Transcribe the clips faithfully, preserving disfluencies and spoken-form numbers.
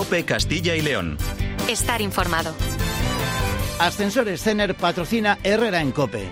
COPE Castilla y León. Estar informado. Ascensores Cener patrocina Herrera en COPE.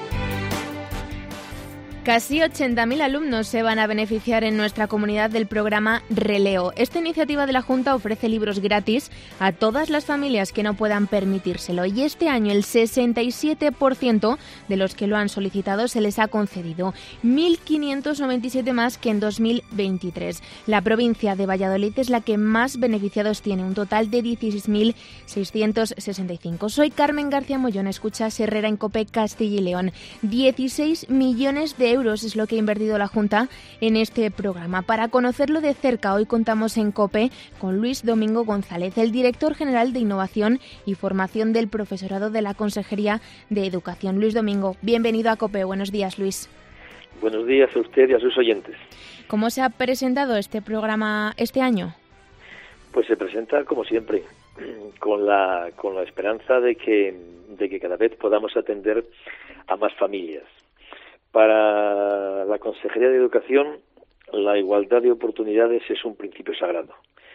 Casi ochenta mil alumnos se van a beneficiar en nuestra comunidad del programa Releo. Esta iniciativa de la Junta ofrece libros gratis a todas las familias que no puedan permitírselo. Y este año el sesenta y siete por ciento de los que lo han solicitado se les ha concedido, mil quinientos noventa y siete más que en dos mil veintitrés. La provincia de Valladolid es la que más beneficiados tiene, un total de dieciséis mil seiscientos sesenta y cinco. Soy Carmen García Mollón, escuchas Herrera en COPE Castilla y León. dieciséis millones de euros es lo que ha invertido la Junta en este programa. Para conocerlo de cerca, hoy contamos en COPE con Luis Domingo González, el director general de Innovación y Formación del Profesorado de la Consejería de Educación. Luis Domingo, bienvenido a COPE. Buenos días, Luis. Buenos días a usted y a sus oyentes. ¿Cómo se ha presentado este programa este año? Pues se presenta como siempre, con la con la esperanza de que de que cada vez podamos atender a más familias. Para la Consejería de Educación, la igualdad de oportunidades es un principio sagrado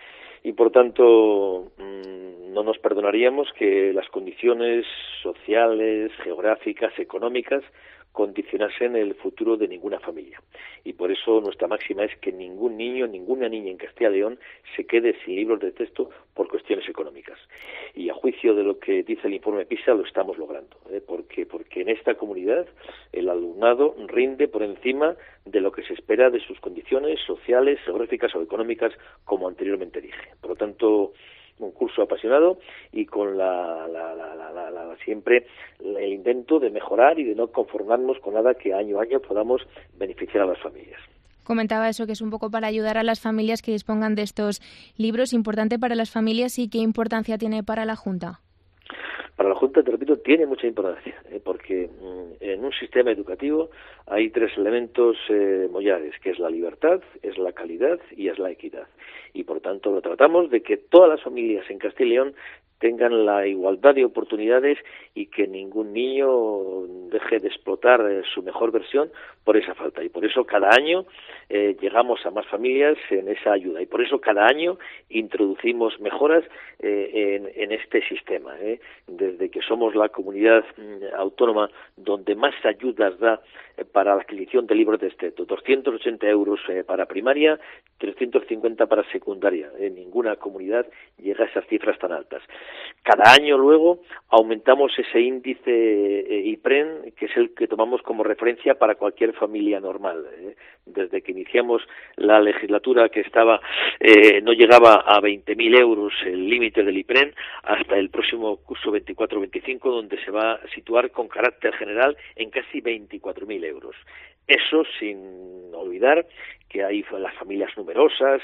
y, por tanto, no nos perdonaríamos que las condiciones sociales, geográficas, económicas condicionasen el futuro de ninguna familia. Y por eso nuestra máxima es que ningún niño, ninguna niña en Castilla y León se quede sin libros de texto por cuestiones económicas. Y a juicio de lo que dice el informe PISA lo estamos logrando, ¿eh? porque porque en esta comunidad el alumnado rinde por encima de lo que se espera de sus condiciones sociales, geográficas o económicas, como anteriormente dije. Por lo tanto, un curso apasionado y con la, la, la, la, la, la siempre el intento de mejorar y de no conformarnos con nada que año a año podamos beneficiar a las familias. Comentaba eso, que es un poco para ayudar a las familias que dispongan de estos libros, importante para las familias. ¿Y qué importancia tiene para la Junta? Para la Junta, te repito, tiene mucha importancia, ¿eh? porque mm, en un sistema educativo hay tres elementos eh, mollares, que es la libertad, es la calidad y es la equidad. Y por tanto lo tratamos de que todas las familias en Castilla y León tengan la igualdad de oportunidades y que ningún niño deje de explotar eh, su mejor versión por esa falta. Y por eso cada año eh, llegamos a más familias en esa ayuda. Y por eso cada año introducimos mejoras eh, en, en este sistema. ¿eh? Desde que somos la comunidad mm, autónoma donde más ayudas da eh, para la adquisición de libros de texto, doscientos ochenta euros eh, para primaria, trescientos cincuenta para secundaria. En ninguna comunidad llega a esas cifras tan altas. Cada año luego aumentamos ese índice eh, IPREN, que es el que tomamos como referencia para cualquier familia normal. ¿eh? Desde que iniciamos la legislatura, que estaba eh, no llegaba a veinte mil euros el límite del IPREN, hasta el próximo curso veinticuatro veinticinco, donde se va a situar con carácter general en casi veinticuatro mil euros. Eso sin olvidar que hay las familias numerosas,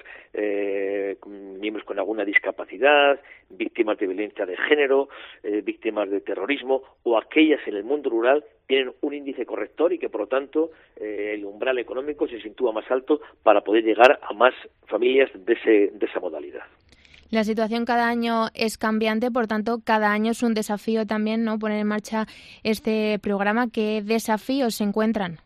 eh, miembros con alguna discapacidad, víctimas de violencia de género, eh, víctimas de terrorismo, o aquellas en el mundo rural tienen un índice corrector y que, por lo tanto, eh, el umbral económico se sitúa más alto para poder llegar a más familias de, ese, de esa modalidad. La situación cada año es cambiante, por tanto, cada año es un desafío también, ¿no?, poner en marcha este programa. ¿Qué desafíos se encuentran?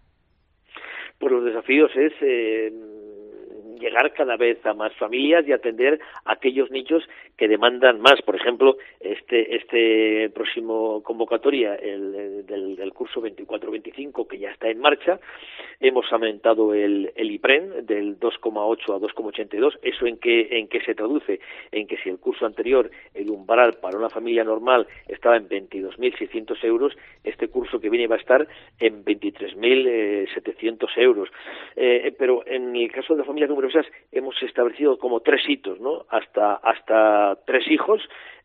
Pues los desafíos es eh, llegar cada vez a más familias y atender a aquellos nichos que demandan más. Por ejemplo, este este próximo convocatoria, el, el del, del curso veinticuatro veinticinco, que ya está en marcha, hemos aumentado el, el IPREN del dos coma ocho a dos coma ochenta y dos. ¿Eso en qué, en qué se traduce? En que si el curso anterior el umbral para una familia normal estaba en veintidós mil seiscientos euros, este curso que viene va a estar en veintitrés mil setecientos euros. Eh, pero en el caso de las familias numerosas hemos establecido como tres hitos, ¿no? Hasta, hasta tres hijos.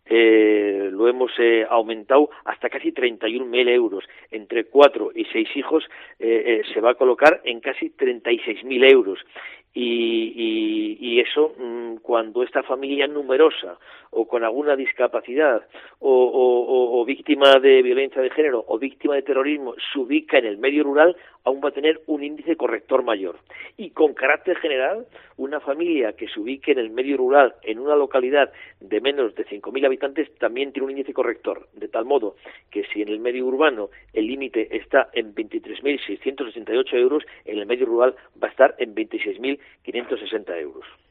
Eh, lo hemos eh, aumentado hasta casi treinta y un mil euros. Entre cuatro y seis hijos eh, eh, se va a colocar en casi treinta y seis mil euros. Y, y, y eso, mmm, cuando esta familia numerosa o con alguna discapacidad o, o, o víctima de violencia de género o víctima de terrorismo se ubica en el medio rural, aún va a tener un índice corrector mayor. Y con carácter general, una familia que se ubique en el medio rural, en una localidad de menos de cinco mil habitantes, también tiene un índice corrector, de tal modo que si en el medio urbano el límite está en veintitrés mil seiscientos sesenta y ocho euros, en el medio rural va a estar en veintiséis mil quinientos sesenta euros.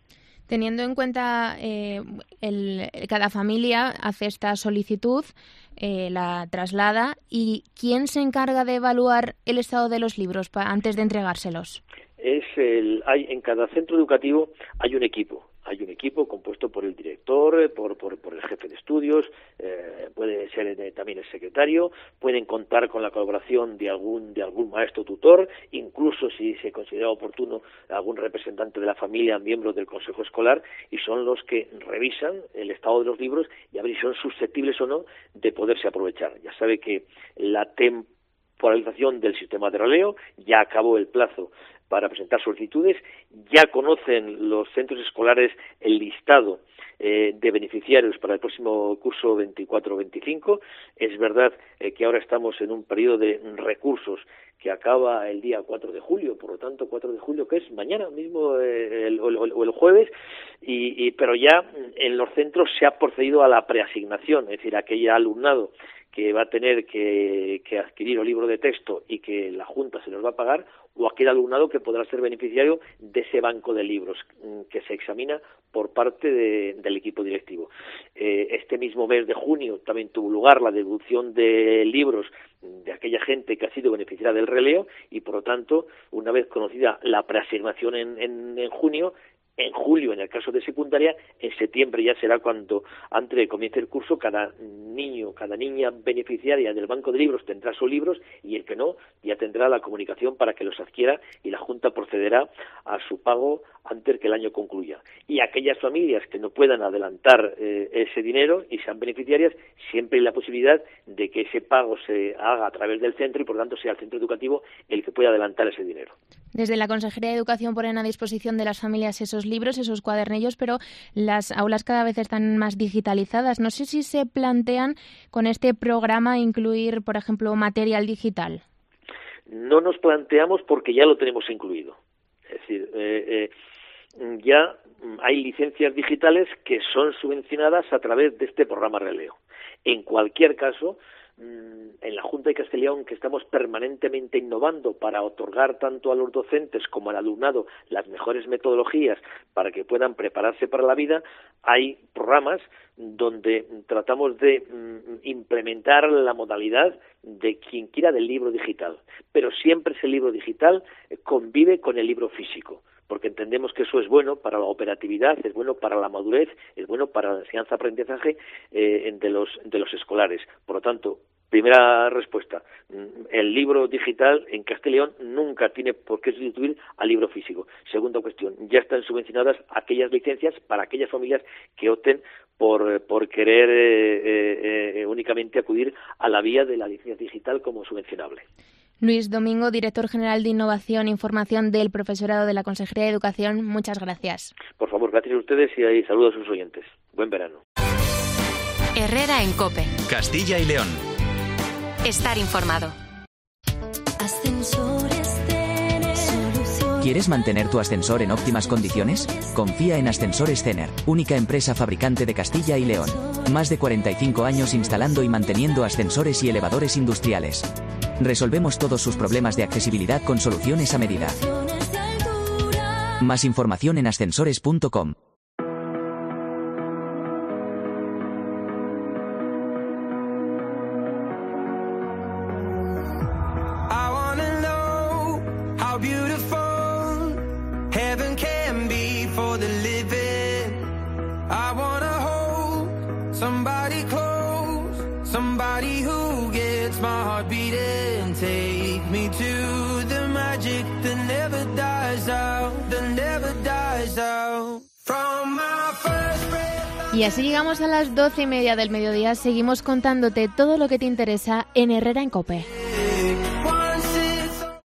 Teniendo en cuenta eh, el, cada familia hace esta solicitud, eh, la traslada, ¿y quién se encarga de evaluar el estado de los libros pa, antes de entregárselos? Es el, hay, en cada centro educativo hay un equipo. Hay un equipo compuesto por el director, por, por, por el jefe de estudios, eh, puede ser eh, también el secretario, pueden contar con la colaboración de algún de algún maestro tutor, incluso si se considera oportuno algún representante de la familia, miembro del consejo escolar, y son los que revisan el estado de los libros y a ver si son susceptibles o no de poderse aprovechar. Ya sabe que la temporalización del sistema de raleo ya acabó el plazo para presentar solicitudes, ya conocen los centros escolares el listado eh, de beneficiarios para el próximo curso veinticuatro veinticinco. Es verdad eh, que ahora estamos en un periodo de recursos que acaba el día cuatro de julio, por lo tanto cuatro de julio, que es mañana mismo eh, el, o, el, o el jueves, y, y, pero ya en los centros se ha procedido a la preasignación, es decir, aquel alumnado que va a tener que, que adquirir un libro de texto y que la Junta se los va a pagar, o aquel alumnado que podrá ser beneficiario de ese banco de libros que se examina por parte de, del equipo directivo. Eh, este mismo mes de junio también tuvo lugar la devolución de libros de aquella gente que ha sido beneficiaria del releo y, por lo tanto, una vez conocida la preasignación en, en, en junio, en julio, en el caso de secundaria, en septiembre ya será cuando, antes de comience el curso, cada niño, cada niña beneficiaria del banco de libros tendrá sus libros y el que no, ya tendrá la comunicación para que los adquiera y la Junta procederá a su pago antes que el año concluya. Y aquellas familias que no puedan adelantar eh, ese dinero y sean beneficiarias, siempre hay la posibilidad de que ese pago se haga a través del centro y, por lo tanto, sea el centro educativo el que pueda adelantar ese dinero. Desde la Consejería de Educación ponen a disposición de las familias esos libros, esos cuadernillos, pero las aulas cada vez están más digitalizadas. No sé si se plantean con este programa incluir, por ejemplo, material digital. No nos planteamos porque ya lo tenemos incluido. Es decir, eh, eh, ya hay licencias digitales que son subvencionadas a través de este programa Releo. En cualquier caso, en la Junta de Castilla y León, que estamos permanentemente innovando para otorgar tanto a los docentes como al alumnado las mejores metodologías para que puedan prepararse para la vida, hay programas donde tratamos de mm, implementar la modalidad de quien quiera del libro digital, pero siempre ese libro digital convive con el libro físico, porque entendemos que eso es bueno para la operatividad, es bueno para la madurez, es bueno para la enseñanza-aprendizaje eh, de los de los escolares. Por lo tanto, primera respuesta, el libro digital en Castilla y León nunca tiene por qué sustituir al libro físico. Segunda cuestión, ya están subvencionadas aquellas licencias para aquellas familias que opten por, por querer eh, eh, eh, únicamente acudir a la vía de la licencia digital como subvencionable. Luis Domingo, director general de Innovación e Información del Profesorado de la Consejería de Educación, muchas gracias. Por favor, gracias a ustedes y saludos a sus oyentes. Buen verano. Herrera en COPE. Castilla y León. Estar informado. ¿Quieres mantener tu ascensor en óptimas condiciones? Confía en Ascensores Cener, única empresa fabricante de Castilla y León. Más de cuarenta y cinco años instalando y manteniendo ascensores y elevadores industriales. Resolvemos todos sus problemas de accesibilidad con soluciones a medida. Más información en ascensores punto com. Y así llegamos a las doce y media del mediodía. Seguimos contándote todo lo que te interesa en Herrera en COPE.